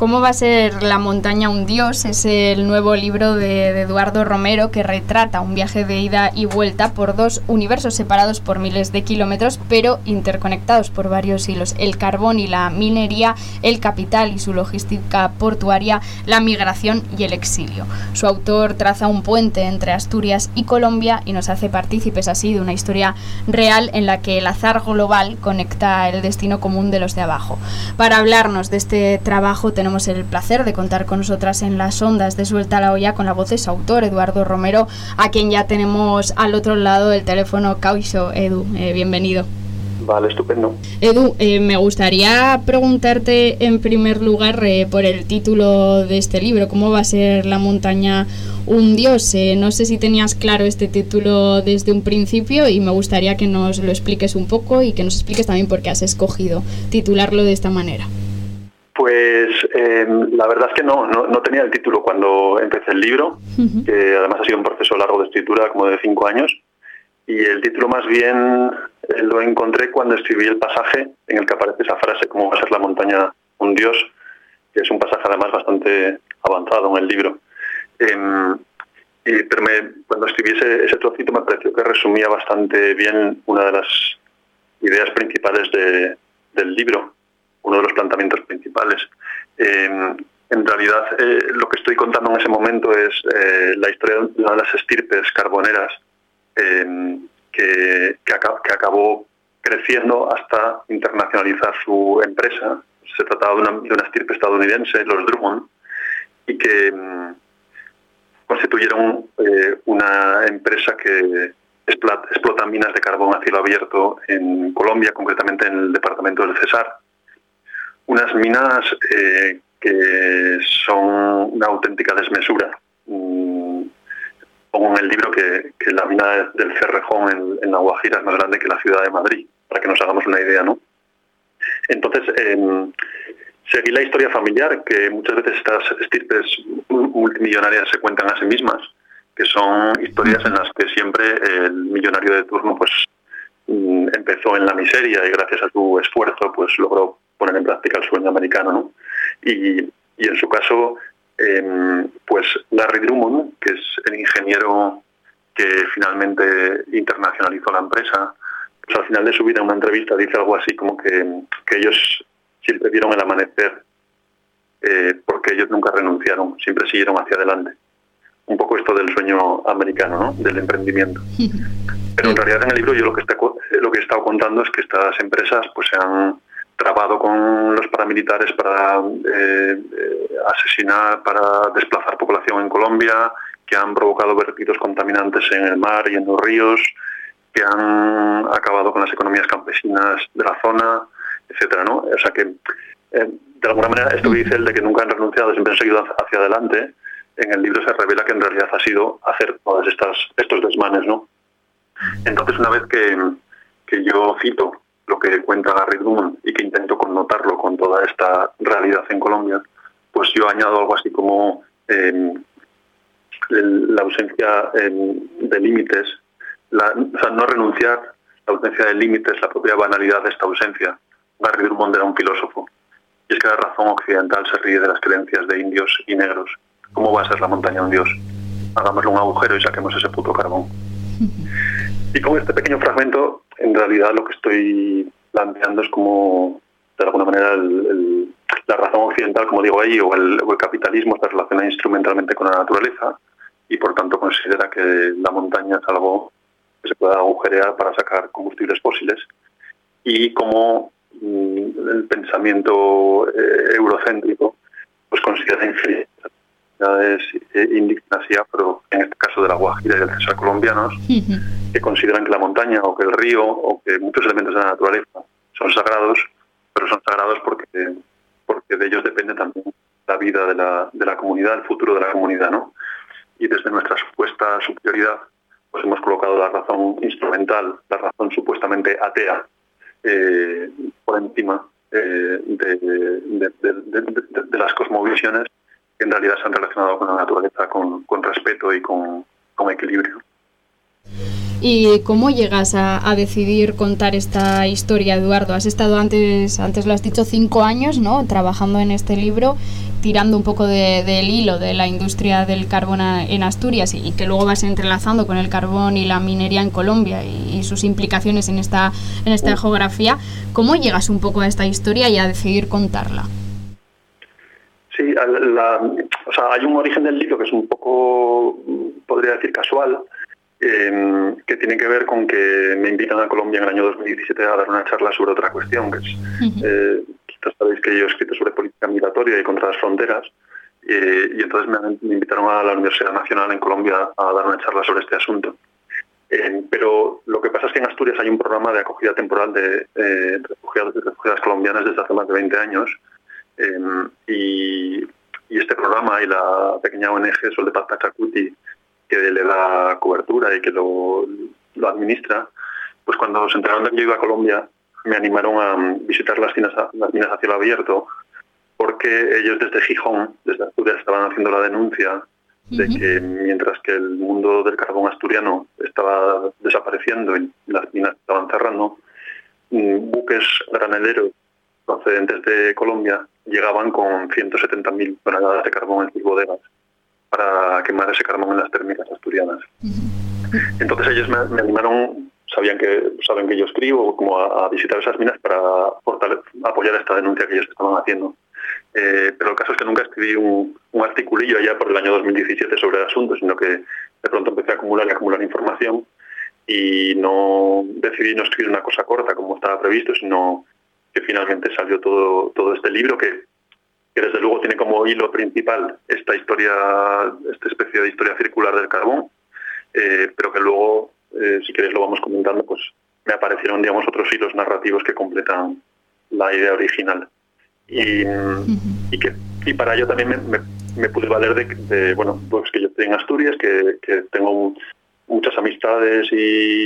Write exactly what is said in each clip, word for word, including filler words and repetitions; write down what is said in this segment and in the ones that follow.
¿Cómo va a ser La montaña un dios? Es el nuevo libro de, de Eduardo Romero que retrata un viaje de ida y vuelta por dos universos separados por miles de kilómetros, pero interconectados por varios hilos: el carbón y la minería, el capital y su logística portuaria, la migración y el exilio. Su autor traza un puente entre Asturias y Colombia y nos hace partícipes así de una historia real en la que el azar global conecta el destino común de los de abajo. Para hablarnos de este trabajo tenemos el placer de contar con nosotras en las ondas de Suelta la Olla con la voz de su autor, Eduardo Romero, a quien ya tenemos al otro lado del teléfono. Cauixo, Edu, eh, bienvenido. Vale, estupendo. Edu, eh, me gustaría preguntarte en primer lugar eh, por el título de este libro. ¿Cómo va a ser La montaña un dios? Eh, no sé si tenías claro este título desde un principio y me gustaría que nos lo expliques un poco y que nos expliques también por qué has escogido titularlo de esta manera. Pues eh, la verdad es que no, no, no tenía el título cuando empecé el libro, uh-huh. que además ha sido un proceso largo de escritura, como de cinco años, y el título más bien eh, lo encontré cuando escribí el pasaje en el que aparece esa frase, ¿cómo va a ser la montaña un dios?, que es un pasaje además bastante avanzado en el libro. Eh, y, pero me, cuando escribí ese, ese trocito me pareció que resumía bastante bien una de las ideas principales de, del libro, uno de los planteamientos principales. Eh, en realidad, eh, lo que estoy contando en ese momento es eh, la historia de una de las estirpes carboneras eh, que, que, acab- que acabó creciendo hasta internacionalizar su empresa. Se trataba de una, de una estirpe estadounidense, los Drummond, y que eh, constituyeron eh, una empresa que explota, explota minas de carbón a cielo abierto en Colombia, concretamente en el departamento del Cesar. Unas minas eh, que son una auténtica desmesura. Mm, pongo en el libro que, que la mina del Cerrejón en, en La Guajira es más grande que la ciudad de Madrid, para que nos hagamos una idea, ¿no? Entonces, eh, seguí la historia familiar, que muchas veces estas estirpes multimillonarias se cuentan a sí mismas, que son historias en las que siempre el millonario de turno pues mm, empezó en la miseria y gracias a su esfuerzo pues logró poner en práctica el sueño americano, ¿no? Y, y en su caso, eh, pues Larry Drummond, que es el ingeniero que finalmente internacionalizó la empresa, pues al final de su vida en una entrevista dice algo así como que, que ellos siempre vieron el amanecer eh, porque ellos nunca renunciaron, siempre siguieron hacia adelante. Un poco esto del sueño americano, ¿no? Del emprendimiento. Pero en realidad en el libro yo lo que, está, lo que he estado contando es que estas empresas pues se han trabado con los paramilitares para eh, eh, asesinar, para desplazar población en Colombia, que han provocado vertidos contaminantes en el mar y en los ríos, que han acabado con las economías campesinas de la zona, etcétera, ¿no? O sea que, eh, de alguna manera, esto que dice él de que nunca han renunciado, siempre han seguido hacia adelante, en el libro se revela que en realidad ha sido hacer todas estas estos desmanes, ¿no? Entonces, una vez que, que yo cito lo que cuenta Larry Drummond y que intento connotarlo con toda esta realidad en Colombia, pues yo añado algo así como eh, el, la ausencia eh, de límites, la, o sea, no renunciar, la ausencia de límites, la propia banalidad de esta ausencia. Larry Drummond era un filósofo, y es que la razón occidental se ríe de las creencias de indios y negros. ¿Cómo va a ser la montaña un dios? Hagámosle un agujero y saquemos ese puto carbón. Y con este pequeño fragmento, en realidad lo que estoy planteando es como, de alguna manera, el, el, la razón occidental, como digo ahí, o el, o el capitalismo está relacionado instrumentalmente con la naturaleza y por tanto considera que la montaña es algo que se pueda agujerear para sacar combustibles fósiles, y como mm, el pensamiento eh, eurocéntrico pues considera inferior indígenas y afro, en este caso de la Guajira y del Cesar colombianos, uh-huh. que consideran que la montaña o que el río o que muchos elementos de la naturaleza son sagrados, pero son sagrados porque, porque de ellos depende también la vida de la, de la comunidad, el futuro de la comunidad, ¿no? Y desde nuestra supuesta superioridad pues hemos colocado la razón instrumental, la razón supuestamente atea, eh, por encima eh, de, de, de, de, de, de las cosmovisiones que en realidad se han relacionado con la naturaleza, con, con respeto y con, con equilibrio. ¿Y cómo llegas a, a decidir contar esta historia, Eduardo? Has estado antes, antes lo has dicho, cinco años, ¿no?, trabajando en este libro, tirando un poco de, del hilo de la industria del carbón a, en Asturias, y, y que luego vas entrelazando con el carbón y la minería en Colombia y, y sus implicaciones en esta, en esta geografía. ¿Cómo llegas un poco a esta historia y a decidir contarla? Sí, la, o sea, hay un origen del libro que es un poco, podría decir, casual, eh, que tiene que ver con que me invitan a Colombia en el año dos mil diecisiete a dar una charla sobre otra cuestión, que es, uh-huh. eh, quizás sabéis que yo he escrito sobre política migratoria y contra las fronteras, eh, y entonces me, me invitaron a la Universidad Nacional en Colombia a dar una charla sobre este asunto. Eh, pero lo que pasa es que en Asturias hay un programa de acogida temporal de eh, refugiados y refugiadas colombianas desde hace más de veinte años, eh, y, y este programa y la pequeña O N G Sol de Paz Pachacuti, que le da cobertura y que lo, lo administra, pues cuando se enteraron de que yo iba a Colombia, me animaron a visitar las minas, las minas a cielo abierto, porque ellos desde Gijón, desde Asturias, estaban haciendo la denuncia de que mientras que el mundo del carbón asturiano estaba desapareciendo y las minas estaban cerrando, buques granaderos procedentes de Colombia llegaban con ciento setenta mil toneladas de carbón en sus bodegas para quemar ese carbón en las térmicas asturianas. Entonces ellos me, me animaron, sabían que saben que yo escribo, como a, a visitar esas minas para fortalecer, apoyar esta denuncia que ellos estaban haciendo. Eh, pero el caso es que nunca escribí un, un articulillo allá por el año dos mil diecisiete sobre el asunto, sino que de pronto empecé a acumular y acumular información y no decidí no escribir una cosa corta como estaba previsto, sino que finalmente salió todo, todo este libro que, que desde luego tiene como hilo principal esta historia, esta especie de historia circular del carbón, eh, pero que luego, eh, si queréis lo vamos comentando, pues me aparecieron, digamos, otros hilos narrativos que completan la idea original. Y, y que y para ello también me, me, me pude valer de, de, bueno, pues que yo estoy en Asturias, que, que tengo un, muchas amistades y,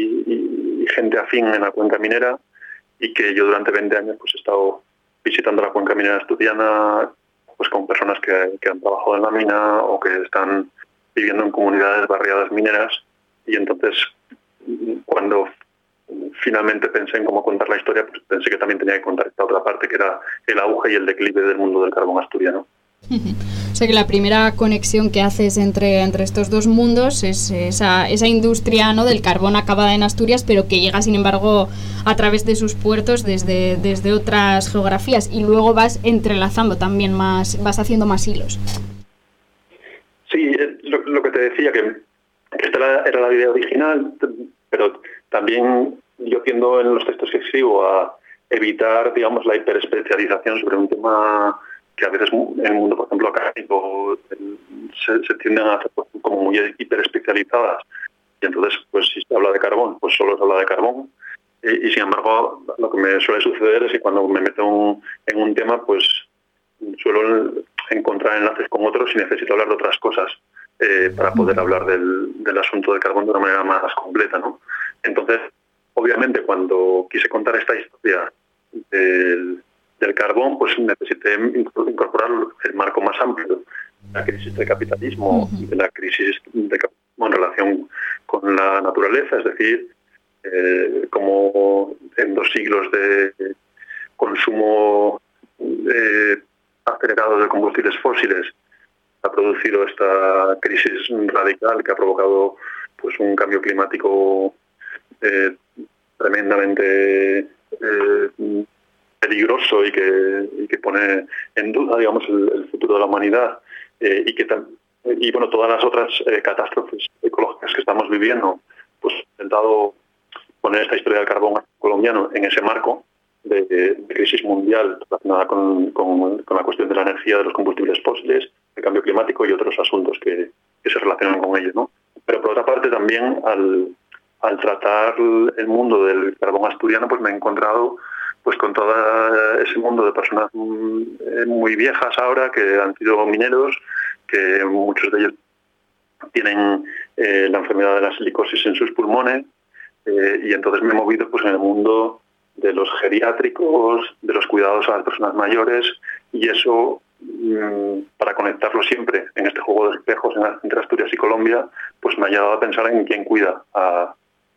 y, y gente afín en la cuenca minera, y que yo durante veinte años pues he estado visitando la cuenca minera asturiana pues con personas que, que han trabajado en la mina o que están viviendo en comunidades barriadas mineras, y entonces cuando finalmente pensé en cómo contar la historia, pues pensé que también tenía que contar esta otra parte, que era el auge y el declive del mundo del carbón asturiano. O sea que la primera conexión que haces entre, entre estos dos mundos es esa, esa industria, ¿no?, del carbón acabada en Asturias, pero que llega, sin embargo, a través de sus puertos desde, desde otras geografías, y luego vas entrelazando también más, vas haciendo más hilos. Sí, lo, lo que te decía, que, que esta era, era la idea original, pero también yo tiendo en los textos que escribo a evitar, digamos, la hiperespecialización sobre un tema que a veces en el mundo, por ejemplo, académico, se, se tienden a hacer como muy hiperespecializadas. Y entonces, pues si se habla de carbón, pues solo se habla de carbón. Y, y sin embargo, lo que me suele suceder es que cuando me meto un, en un tema, pues suelo encontrar enlaces con otros y necesito hablar de otras cosas eh, para poder hablar del, del asunto del carbón de una manera más completa, ¿no? Entonces, obviamente, cuando quise contar esta historia del, del carbón, pues necesité incorporar el marco más amplio de la crisis del capitalismo y de la crisis de capitalismo en relación con la naturaleza, es decir, eh, como en dos siglos de consumo eh, acelerado de combustibles fósiles ha producido esta crisis radical que ha provocado pues un cambio climático eh, tremendamente eh, peligroso y que, y que pone en duda, digamos, el, el futuro de la humanidad, eh, y que y bueno, todas las otras eh, catástrofes ecológicas que estamos viviendo, pues he intentado poner esta historia del carbón colombiano en ese marco de, de crisis mundial relacionada con, con, con la cuestión de la energía, de los combustibles fósiles, el cambio climático y otros asuntos que, que se relacionan con ello, ¿no? Pero por otra parte también al, al tratar el mundo del carbón asturiano, pues me he encontrado pues con todo ese mundo de personas muy viejas ahora que han sido mineros, que muchos de ellos tienen eh, la enfermedad de la silicosis en sus pulmones, eh, y entonces me he movido pues en el mundo de los geriátricos, de los cuidados a las personas mayores, y eso, mmm, para conectarlo siempre en este juego de espejos entre Asturias y Colombia, pues me ha llevado a pensar en quién cuida a,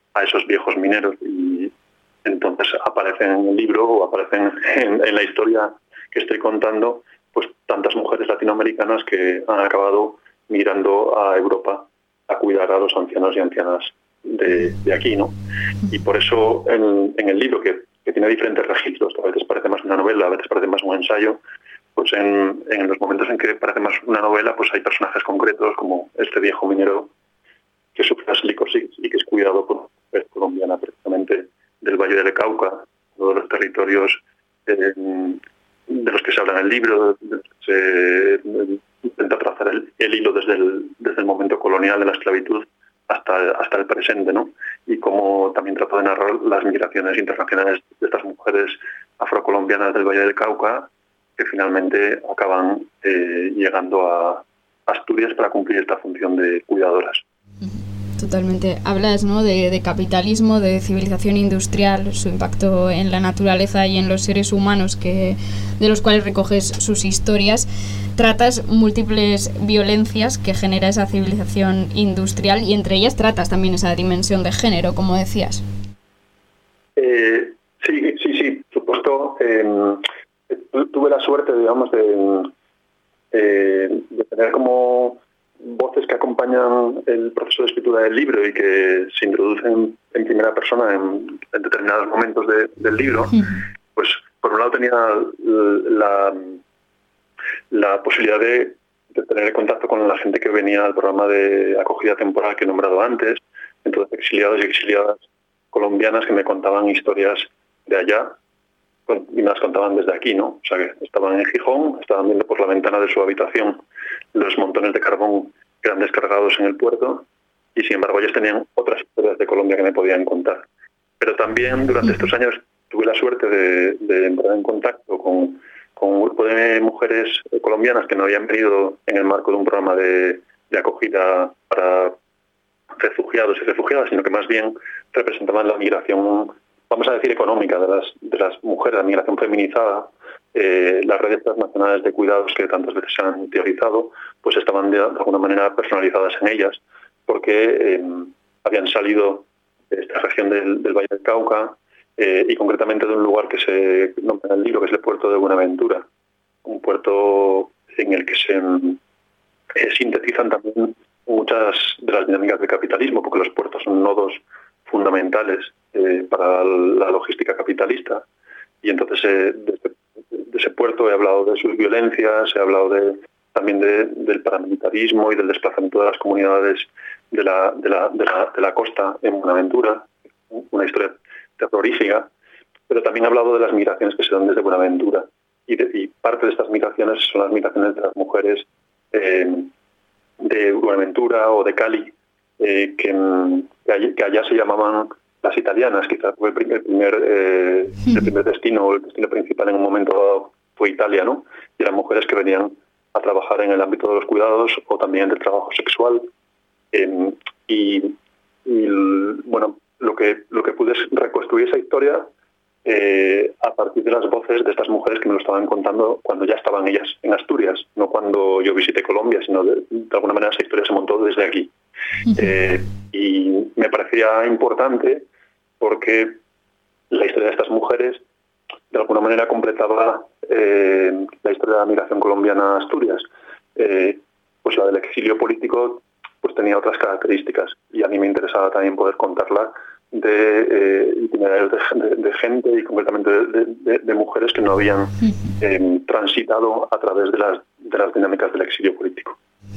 a esos viejos mineros. Y entonces aparecen en el libro o aparecen en, en la historia que estoy contando, pues tantas mujeres latinoamericanas que han acabado migrando a Europa a cuidar a los ancianos y ancianas de, de aquí, ¿no? Y por eso en, en el libro, que, que tiene diferentes registros, a veces parece más una novela, a veces parece más un ensayo, pues en, en los momentos en que parece más una novela, pues hay personajes concretos como este viejo minero que sufre la silicosis y que es cuidado por una mujer colombiana, precisamente del Valle del Cauca, uno de los territorios eh, de los que se habla en el libro. Se intenta trazar el, el hilo desde el, desde el momento colonial de la esclavitud hasta, hasta el presente, ¿no? Y cómo también trata de narrar las migraciones internacionales de estas mujeres afrocolombianas del Valle del Cauca, que finalmente acaban eh, llegando a Asturias para cumplir esta función de cuidadoras. Totalmente. Hablas, ¿no?, de, de capitalismo, de civilización industrial, su impacto en la naturaleza y en los seres humanos, que de los cuales recoges sus historias. Tratas múltiples violencias que genera esa civilización industrial y entre ellas tratas también esa dimensión de género, como decías. Eh, sí, sí, sí, por supuesto. Eh, tuve la suerte, digamos, de, eh, de tener como voces que acompañan el proceso de escritura del libro y que se introducen en primera persona en, en determinados momentos de, del libro. Uh-huh. Pues por un lado tenía la, la posibilidad de, de tener contacto con la gente que venía al programa de acogida temporal que he nombrado antes, entonces exiliados y exiliadas colombianas que me contaban historias de allá y me las contaban desde aquí, ¿no? O sea, que estaban en Gijón, estaban viendo por la ventana de su habitación los montones de carbón que eran descargados en el puerto y, sin embargo, ellos tenían otras historias de Colombia que me podían contar. Pero también durante estos años tuve la suerte de, de entrar en contacto con, con un grupo de mujeres colombianas que no habían venido en el marco de un programa de, de acogida para refugiados y refugiadas, sino que más bien representaban la migración, vamos a decir, económica de las, de las mujeres, la migración feminizada. Eh, las redes transnacionales de cuidados que tantas veces se han teorizado, pues estaban de, de alguna manera personalizadas en ellas, porque eh, habían salido de esta región del, del Valle del Cauca eh, y concretamente de un lugar que se nombra en el libro, que es el puerto de Buenaventura, un puerto en el que se eh, sintetizan también muchas de las dinámicas del capitalismo, porque los puertos son nodos fundamentales eh, para la logística capitalista. Y entonces eh, de, de ese puerto he hablado de sus violencias, he hablado de, también de, del paramilitarismo y del desplazamiento de las comunidades de la, de la, de la, de la costa en Buenaventura, una historia terrorífica, pero también he hablado de las migraciones que se dan desde Buenaventura. Y, de, y parte de estas migraciones son las migraciones de las mujeres eh, de Buenaventura o de Cali, eh, que, que, allá, que allá se llamaban las italianas. Quizás fue el primer, eh, el primer destino, el destino principal en un momento dado fue Italia, ¿no? Y eran mujeres que venían a trabajar en el ámbito de los cuidados o también del trabajo sexual. Eh, y, y bueno, lo que lo que pude es reconstruir esa historia eh, a partir de las voces de estas mujeres que me lo estaban contando cuando ya estaban ellas en Asturias, no cuando yo visité Colombia, sino de, de alguna manera esa historia se montó desde aquí. Eh, y me parecía importante porque la historia de estas mujeres de alguna manera completaba eh, la historia de la migración colombiana a Asturias. Eh, pues la del exilio político pues tenía otras características y a mí me interesaba también poder contarla de eh, itinerarios de, de, de gente y concretamente de, de, de mujeres que no habían eh, transitado a través de las, de las dinámicas del exilio político.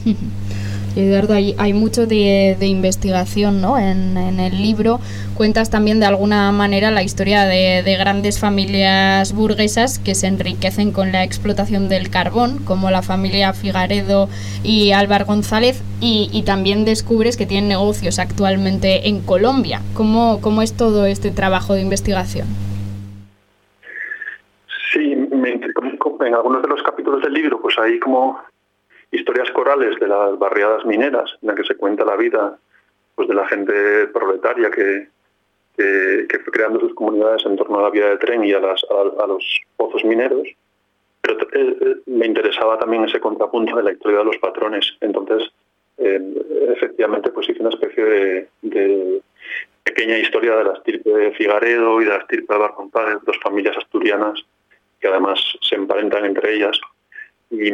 Eduardo, hay, hay mucho de, de investigación, ¿no? En, en el libro cuentas también de alguna manera la historia de, de grandes familias burguesas que se enriquecen con la explotación del carbón, como la familia Figaredo y Álvar González, y, y también descubres que tienen negocios actualmente en Colombia. ¿Cómo, cómo es todo este trabajo de investigación? Sí, me, en algunos de los capítulos del libro pues hay como historias corales de las barriadas mineras, en la que se cuenta la vida pues de la gente proletaria que, que, que fue creando sus comunidades en torno a la vía de tren y a, las, a, a los pozos mineros. Pero eh, me interesaba también ese contrapunto de la historia de los patrones. Entonces, eh, efectivamente, pues hice una especie de, de, pequeña historia de la estirpe de Figaredo y de la estirpe de Álvaro González, dos familias asturianas que además se emparentan entre ellas. Y,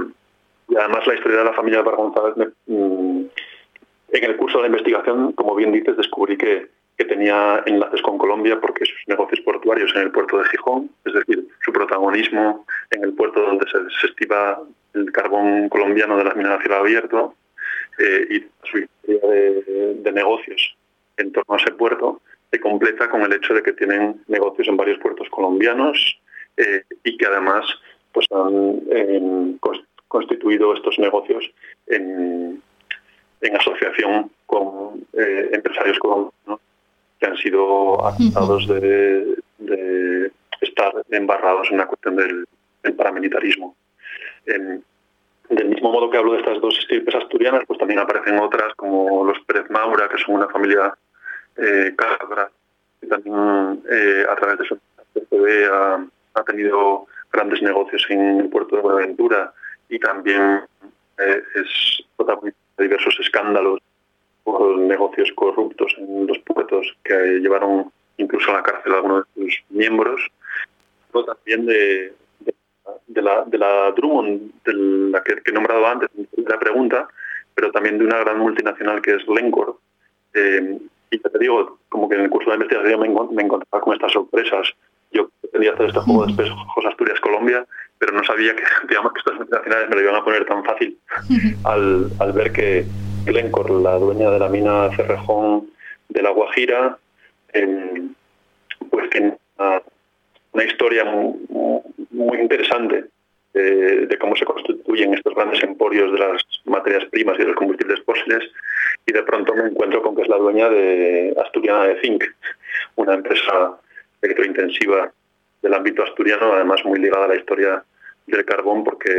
y además la historia de la familia de Álvaro González, me, mm, en el curso de la investigación, como bien dices, descubrí que, que tenía enlaces con Colombia porque sus negocios portuarios en el puerto de Gijón, es decir, su protagonismo en el puerto donde se desestima el carbón colombiano de las minas a cielo abierto, eh, y su historia de, de negocios en torno a ese puerto, se completa con el hecho de que tienen negocios en varios puertos colombianos, eh, y que además pues han eh, constituido estos negocios en, en asociación con eh, empresarios colombianos que han sido acusados de, de estar embarrados en la cuestión del, del paramilitarismo. En, del mismo modo que hablo de estas dos estirpes asturianas, pues también aparecen otras como los Pérez Maura, que son una familia eh, cabra, que también eh, a través de su P C B ha, ha tenido grandes negocios en el puerto de Buenaventura y también eh, es protagonista de diversos escándalos por negocios corruptos en los puertos que llevaron incluso a la cárcel a algunos de sus miembros, pero también de, de, de, la, de la Drummond, de la que, que he nombrado antes en la pregunta, pero también de una gran multinacional que es Glencore. Eh, y te digo, como que en el curso de investigación me, me encontraba con estas sorpresas. Yo pretendía hacer este juego de espejos Asturias-Colombia, pero no sabía que, digamos, que estas multinacionales me lo iban a poner tan fácil al, al ver que Glencore, la dueña de la mina Cerrejón de La Guajira, eh, pues tiene una, una historia muy, muy interesante de, de cómo se constituyen estos grandes emporios de las materias primas y de los combustibles fósiles, y de pronto me encuentro con que es la dueña de Asturiana de Zinc, una empresa electrointensiva del ámbito asturiano, además muy ligada a la historia del carbón, porque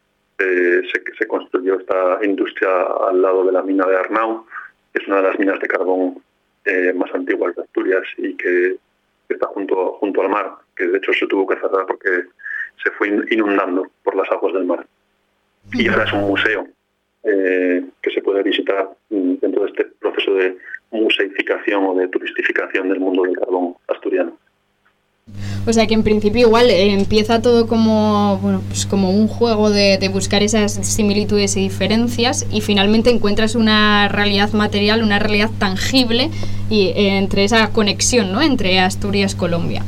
eh, se, se construyó esta industria al lado de la mina de Arnau, que es una de las minas de carbón eh, más antiguas de Asturias y que está junto, junto al mar, que de hecho se tuvo que cerrar porque se fue inundando por las aguas del mar. Y ahora es un museo eh, que se puede visitar dentro de este proceso de museificación o de turistificación del mundo del carbón asturiano. O sea que en principio igual eh, empieza todo como bueno pues como un juego de, de buscar esas similitudes y diferencias, y finalmente encuentras una realidad material, una realidad tangible, y eh, entre esa conexión, ¿no?, entre Asturias y Colombia.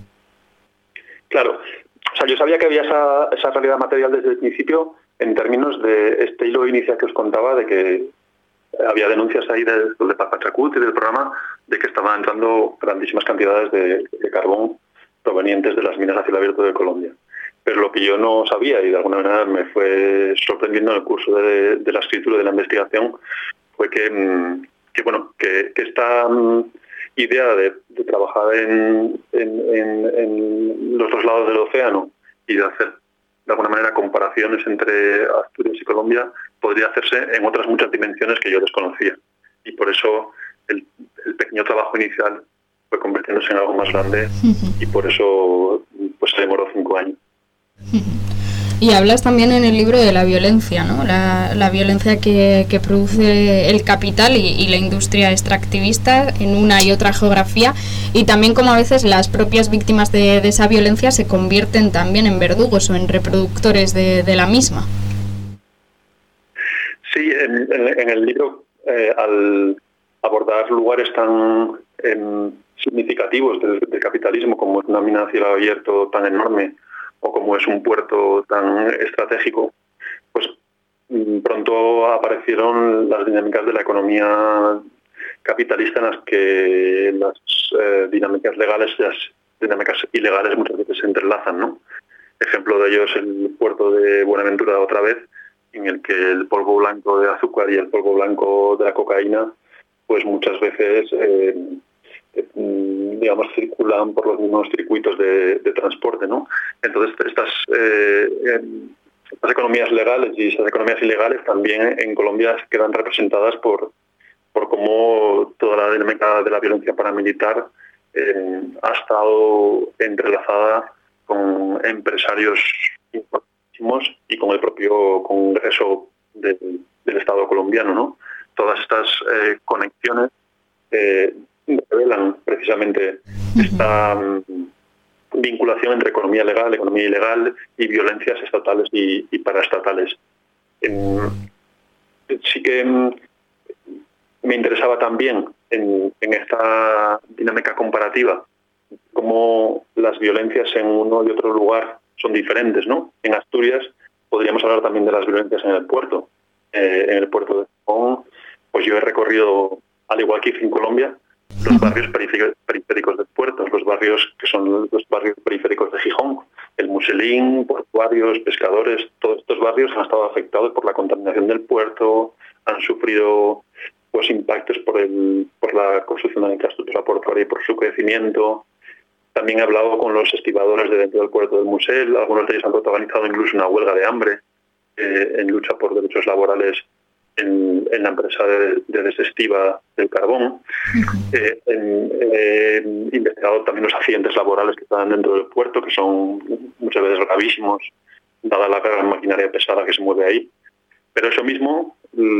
Claro, o sea, yo sabía que había esa, esa realidad material desde el principio, en términos de este hilo inicial que os contaba, de que había denuncias ahí de, de Pachacut y del programa de que estaban entrando grandísimas cantidades de, de carbón provenientes de las minas a cielo abierto de Colombia. Pero lo que yo no sabía, y de alguna manera me fue sorprendiendo en el curso de, de la escritura de la investigación, fue que, que bueno, que, que esta um, idea de, de trabajar en, en, en, en los dos lados del océano y de hacer de alguna manera comparaciones entre Asturias y Colombia podría hacerse en otras muchas dimensiones que yo desconocía. Y por eso el, el pequeño trabajo inicial fue convirtiéndose en algo más grande, y por eso pues se demoró cinco años. Y hablas también en el libro de la violencia, ¿no? La, la violencia que, que produce el capital y, y la industria extractivista en una y otra geografía, y también como a veces las propias víctimas de, de esa violencia se convierten también en verdugos o en reproductores de, de la misma. Sí, en, en, en el libro, eh, al abordar lugares tan eh, significativos del, del capitalismo, como es una mina a cielo abierto tan enorme o como es un puerto tan estratégico, pues pronto aparecieron las dinámicas de la economía capitalista, en las que las eh, dinámicas legales y las dinámicas ilegales muchas veces se entrelazan, ¿no? Ejemplo de ello es el puerto de Buenaventura otra vez, en el que el polvo blanco de azúcar y el polvo blanco de la cocaína pues muchas veces eh, eh, digamos circulan por los mismos circuitos de, de transporte, ¿no? Entonces estas, eh, estas economías legales y esas economías ilegales también en Colombia quedan representadas por, por cómo toda la dinámica de la violencia paramilitar eh, ha estado entrelazada con empresarios importantísimos y con el propio Congreso del, del Estado colombiano, ¿no? Todas estas eh, conexiones eh, revelan precisamente esta um, vinculación entre economía legal, economía ilegal y violencias estatales y, y paraestatales. Eh, sí que um, me interesaba también en, en esta dinámica comparativa cómo las violencias en uno y otro lugar son diferentes, ¿no? En Asturias podríamos hablar también de las violencias en el puerto. Eh, en el puerto de Gijón, pues yo he recorrido, al igual que hice en Colombia, los barrios periféricos, periféricos del puerto, los barrios que son los barrios periféricos de Gijón, el Muselín, portuarios, pescadores, todos estos barrios han estado afectados por la contaminación del puerto, han sufrido pues impactos por el por la construcción de la infraestructura portuaria y por su crecimiento. También he hablado con los estibadores de dentro del puerto del Musel, algunos de ellos han protagonizado incluso una huelga de hambre eh, en lucha por derechos laborales en, en la empresa de, de desestiva del carbón. Eh, he investigado también los accidentes laborales que están dentro del puerto, que son muchas veces gravísimos, dada la gran maquinaria pesada que se mueve ahí. Pero eso mismo,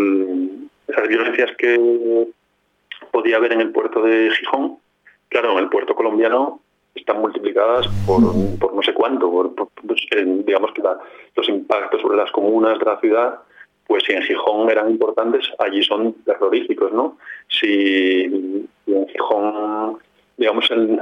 esas violencias que podía haber en el puerto de Gijón, claro, en el puerto colombiano están multiplicadas por, por no sé cuánto, por, por, pues, en, digamos que la, los impactos sobre las comunas de la ciudad, pues si en Gijón eran importantes, allí son terroríficos, ¿no? Si, si en Gijón, digamos, el,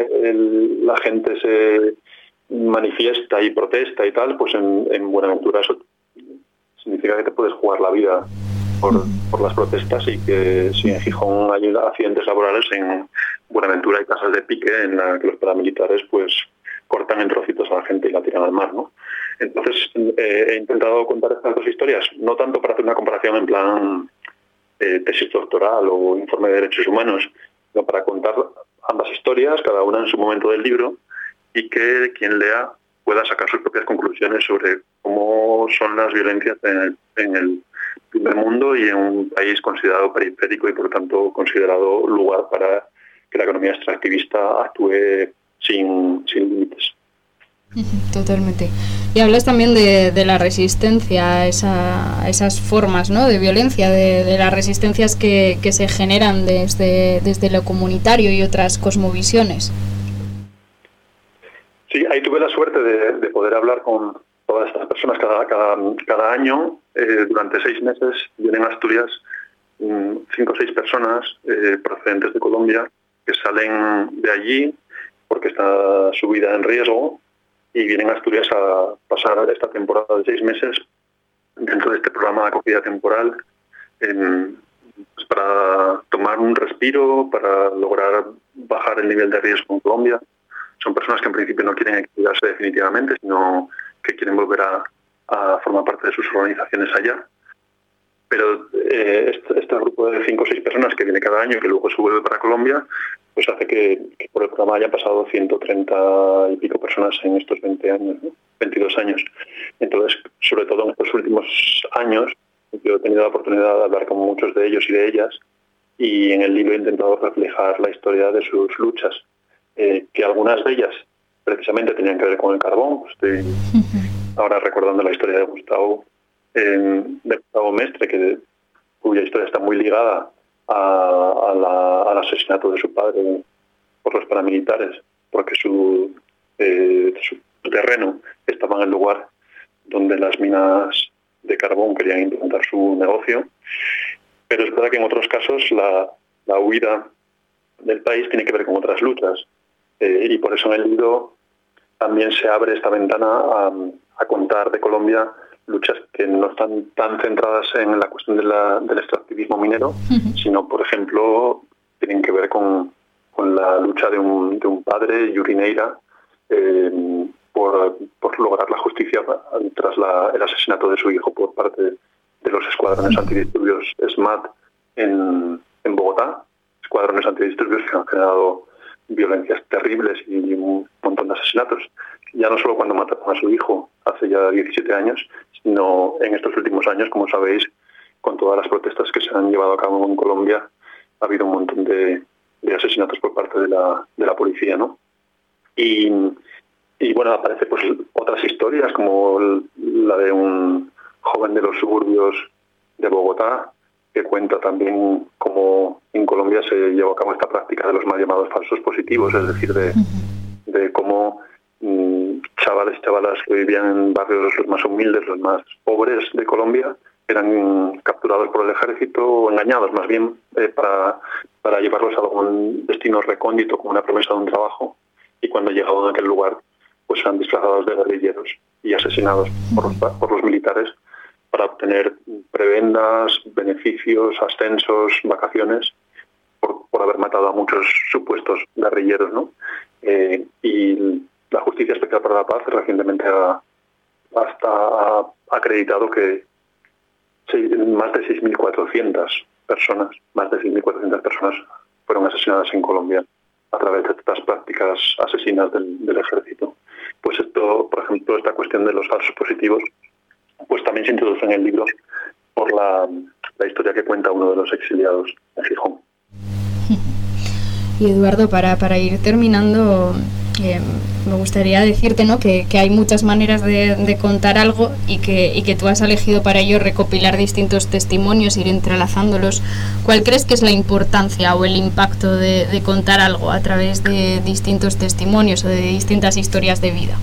el, la gente se manifiesta y protesta y tal, pues en, en Buenaventura eso significa que te puedes jugar la vida por, por las protestas, y que si en Gijón hay accidentes laborales, en Buenaventura hay casas de pique en la que los paramilitares pues cortan en trocitos a la gente y la tiran al mar, ¿no? Entonces eh, he intentado contar estas dos historias, no tanto para hacer una comparación en plan eh, tesis doctoral o informe de derechos humanos, sino para contar ambas historias, cada una en su momento del libro, y que quien lea pueda sacar sus propias conclusiones sobre cómo son las violencias en el, en el primer mundo y en un país considerado periférico y por tanto considerado lugar para que la economía extractivista actúe sin, sin límites. Totalmente. Y hablas también de, de la resistencia a, esa, a esas formas, ¿no?, de violencia, de, de las resistencias que, que se generan desde, desde lo comunitario y otras cosmovisiones. Sí, ahí tuve la suerte de, de poder hablar con todas estas personas cada, cada, cada año. Eh, durante seis meses vienen a Asturias um, cinco o seis personas eh, procedentes de Colombia que salen de allí porque está su vida en riesgo y vienen a Asturias a pasar esta temporada de seis meses dentro de este programa de acogida temporal eh, pues para tomar un respiro, para lograr bajar el nivel de riesgo en Colombia. Son personas que en principio no quieren exiliarse definitivamente, sino que quieren volver a, a formar parte de sus organizaciones allá. Pero eh, este, este grupo de cinco o seis personas que viene cada año y que luego se vuelve para Colombia, pues hace que, que por el programa hayan pasado ciento treinta y pico personas en estos veinte años, ¿no? veintidós años. Entonces, sobre todo en estos últimos años, yo he tenido la oportunidad de hablar con muchos de ellos y de ellas, y en el libro he intentado reflejar la historia de sus luchas, eh, que algunas de ellas precisamente tenían que ver con el carbón. Estoy ahora recordando la historia de Gustavo, eh, de Gustavo Mestre, que, cuya historia está muy ligada a, a la, al asesinato de su padre por los paramilitares, porque su, eh, su terreno estaba en el lugar donde las minas de carbón querían implantar su negocio. Pero es verdad que en otros casos la, la huida del país tiene que ver con otras luchas, eh, y por eso en el libro también se abre esta ventana a, a contar de Colombia luchas que no están tan centradas en la cuestión de la, del extractivismo minero, uh-huh. sino, por ejemplo, tienen que ver con, con la lucha de un, de un padre, Yuri Neira, eh, por, por lograr la justicia tras la, el asesinato de su hijo por parte de los escuadrones antidisturbios SMAT en, en Bogotá, escuadrones antidisturbios que han generado violencias terribles y un montón de asesinatos, ya no solo cuando mataron a su hijo hace ya diecisiete años, sino en estos últimos años, como sabéis, con todas las protestas que se han llevado a cabo en Colombia, ha habido un montón de, de asesinatos por parte de la, de la policía, ¿no? Y, y bueno, aparece pues otras historias, como la de un joven de los suburbios de Bogotá que cuenta también cómo en Colombia se llevó a cabo esta práctica de los mal llamados falsos positivos, es decir, de, de cómo mmm, chavales y chavalas que vivían en barrios los más humildes, los más pobres de Colombia, eran capturados por el ejército, o engañados más bien, eh, para, para llevarlos a algún destino recóndito como una promesa de un trabajo, y cuando llegaban a aquel lugar pues eran disfrazados de guerrilleros y asesinados por los, por los militares para obtener prebendas, beneficios, ascensos, vacaciones, por, por haber matado a muchos supuestos guerrilleros, ¿no? Eh, y la Justicia Especial para la Paz recientemente ha, hasta ha acreditado que más de seis mil cuatrocientas personas, más de seis mil cuatrocientas personas fueron asesinadas en Colombia a través de estas prácticas asesinas del, del ejército. Pues esto, por ejemplo, esta cuestión de los falsos positivos, pues también se introduce en el libro por la, la historia que cuenta uno de los exiliados en Gijón. Y Eduardo, para, para ir terminando, eh, me gustaría decirte, ¿no?, que, que hay muchas maneras de, de contar algo y que, y que tú has elegido para ello recopilar distintos testimonios, ir entrelazándolos. ¿Cuál crees que es la importancia o el impacto de, de contar algo a través de distintos testimonios o de distintas historias de vida?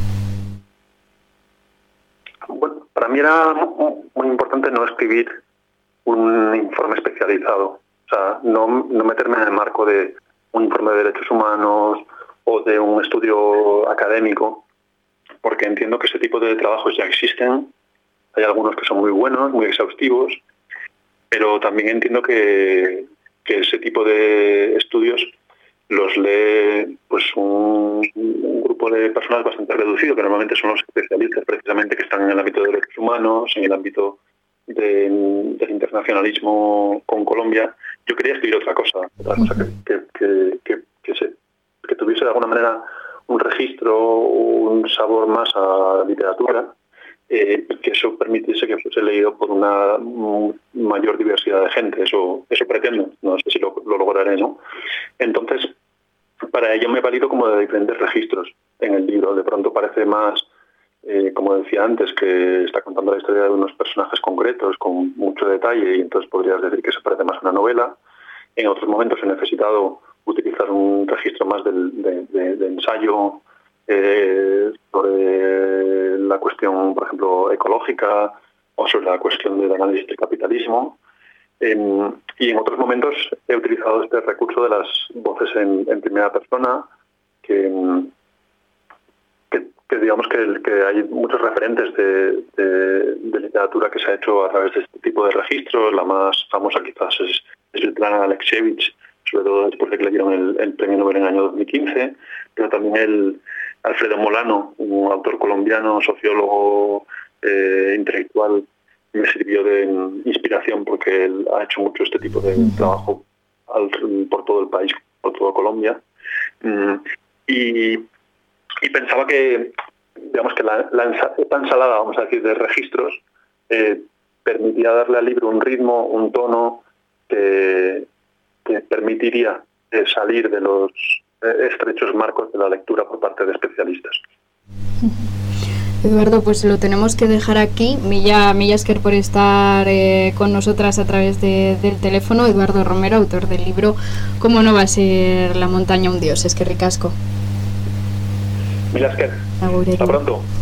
Bueno, para mí era muy importante no escribir un informe especializado, o sea, no, no meterme en el marco de un informe de derechos humanos o de un estudio académico, porque entiendo que ese tipo de trabajos ya existen, hay algunos que son muy buenos, muy exhaustivos, pero también entiendo que, que ese tipo de estudios los lee pues un, un grupo de personas bastante reducido, que normalmente son los especialistas precisamente que están en el ámbito de derechos humanos, en el ámbito de, del internacionalismo con Colombia. Yo quería escribir otra cosa, otra cosa que, que, que, que, que, se, que tuviese de alguna manera un registro, un sabor más a literatura, eh, que eso permitiese que fuese leído por una mayor diversidad de gente. Eso eso pretendo, no sé si lo, lo lograré, ¿no? Entonces, para ello me he valido como de diferentes registros en el libro. De pronto parece más, eh, como decía antes, que está contando la historia de unos personajes concretos con mucho detalle, y entonces podrías decir que se parece más a una novela. En otros momentos he necesitado utilizar un registro más del, de, de, de ensayo eh, sobre la cuestión, por ejemplo, ecológica, o sobre la cuestión del análisis del capitalismo. Eh, y en otros momentos he utilizado este recurso de las voces en, en primera persona, que, que, que digamos que, que hay muchos referentes de, de, de literatura que se ha hecho a través de este tipo de registros. La más famosa quizás es, es Svetlana Alexievich, sobre todo después de que le dieron el, el premio Nobel en el año dos mil quince, pero también el Alfredo Molano, un autor colombiano, sociólogo, eh, intelectual, me sirvió de inspiración porque él ha hecho mucho este tipo de trabajo al, por todo el país, por toda Colombia. Mm, y, y pensaba que, digamos que la, la esta ensalada, vamos a decir, de registros, eh, permitía darle al libro un ritmo, un tono que, que permitiría eh, salir de los eh, estrechos marcos de la lectura por parte de especialistas. Eduardo, pues lo tenemos que dejar aquí. Milla, milla esker por estar eh, con nosotras a través de, del teléfono. Eduardo Romero, autor del libro ¿Cómo no va a ser la montaña un dios? Es que ricasco. Milla esker. Hasta pronto.